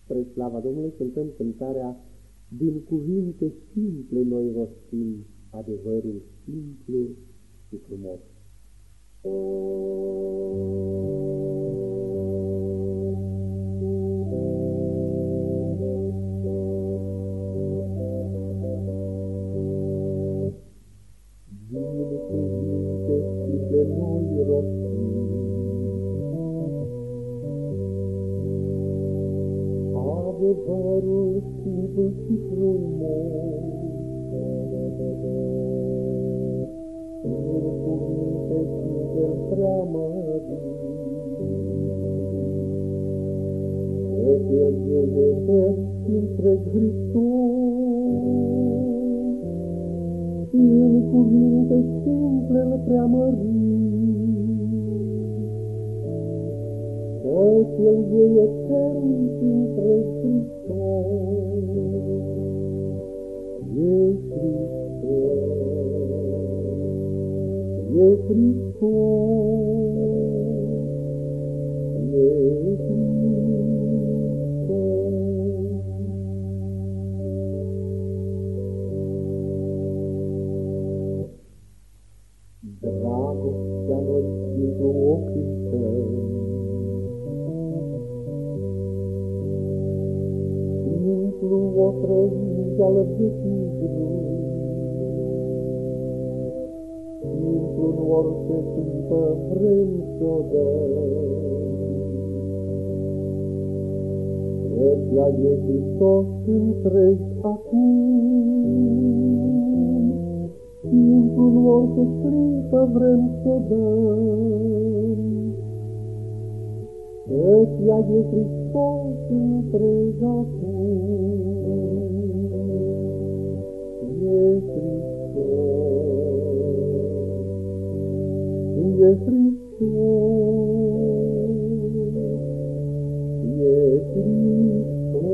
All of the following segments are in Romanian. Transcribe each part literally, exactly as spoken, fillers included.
Spre slava Domnului cântăm cântarea Din cuvinte simple noi rostim adevărul simplu și frumos. Din cuvinte simple noi rostim adevărul simplu și frumos. Din cuvinte simple prea mărit, Evanghelie de întreg Hristos. Din cuvinte simple prea mărit, căci El e etern întreg Hristos. E Hristos, e Hristos, e Hristos. Dragostea noi simplu o cântăm, simplu o trăim de-al vechii drum, simplu în orice clipă vrem s-o dăm. Ea e Hristos întreg acum, simplu în orice clipă vrem s-o dăm. Ea e Hristos întreg acum, e Hristos, e Hristos, e Hristos.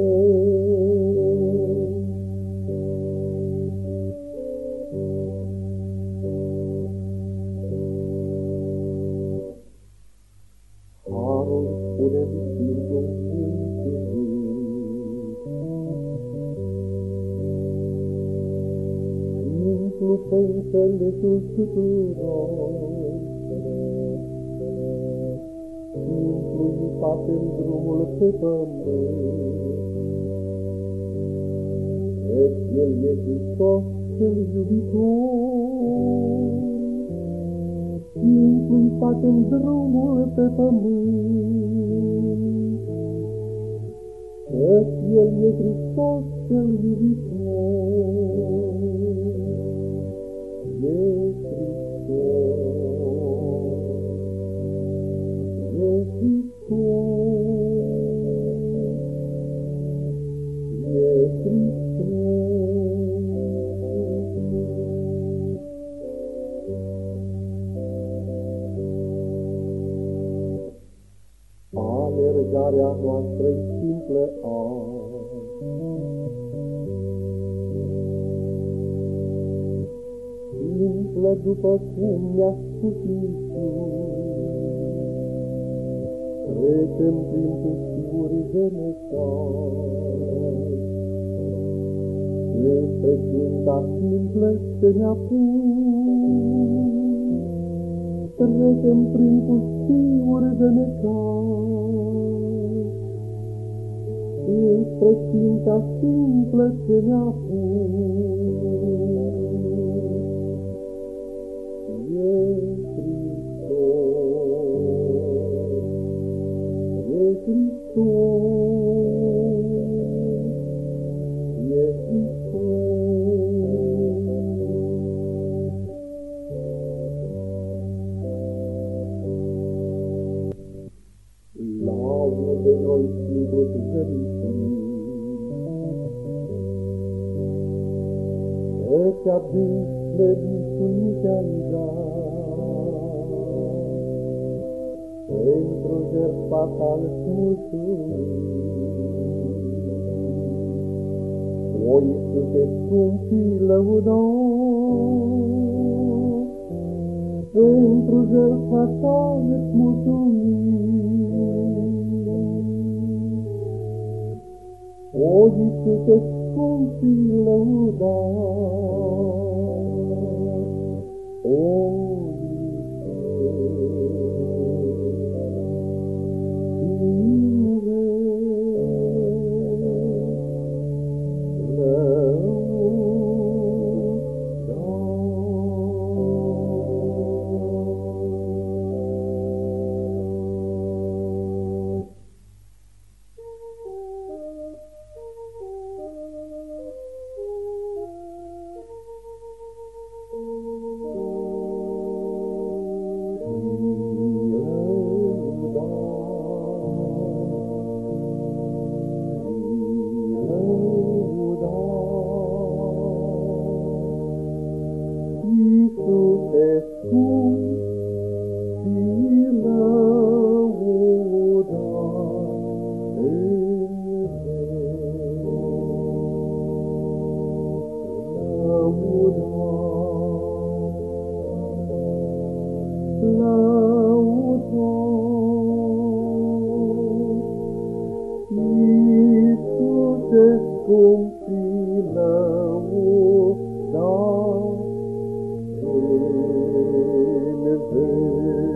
Harul spune-mi simplu un cuvânt, simplu pe înțelesul tuturor, simplu-i facem drumul pe pământ. Căci El e Hristos cel iubitor, simplu-i facem drumul pe pământ. Căci El e Hristos cel iubitor, e Hristos, e Hristos, e Hristos. Alergarea noastră-i simplă azi, simplă după cum mi-a spus Iisus. Trecem prin pustiuri de necaz, înspre ținta simplă ce ne-a pus. Trecem prin pustiuri de necaz, înspre ținta simplă ce ne-a pus. E Hristos, e Hristos, e Hristos. Laude noi slujit zărisim, căci adânc slăvitul ni te-ai dat. Pentru jertfa ta-ți mulțumim, o Iisuse scump și lăudat. Pentru jertfa ta-ți mulțumim, O, Iisuse, scump și lăudat, o, Iisuse scump și lăudat în veci, lăudat, lăudat, Iisuse scump și lăudat. In the